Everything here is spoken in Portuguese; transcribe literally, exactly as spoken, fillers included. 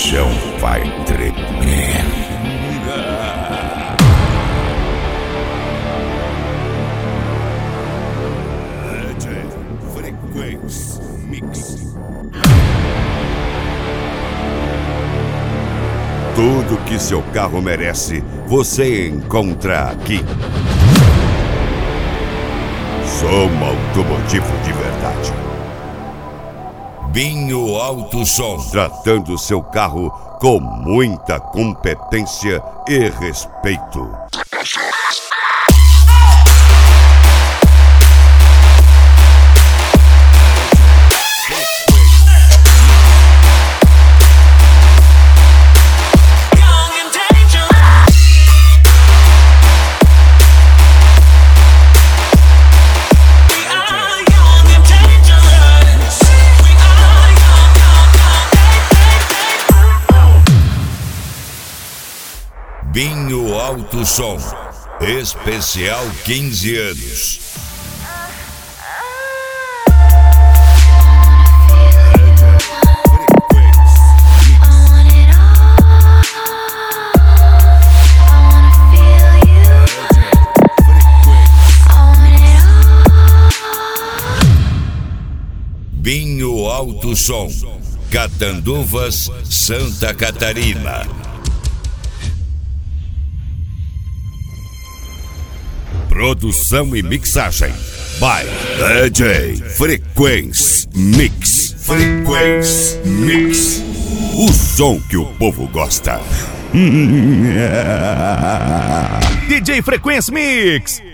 chão vai tremer. D J Frequency Mix. Tudo que seu carro merece, você encontra aqui. Som automotivo de verdade. Binho Alto Som, tratando seu carro com muita competência e respeito. Binho Alto Som, especial quinze anos. Binho Alto Som, Catanduvas, Santa Catarina. Produção e mixagem by D J Frequency Mix. Frequency Mix. O som que o povo gosta. D J Frequency Mix.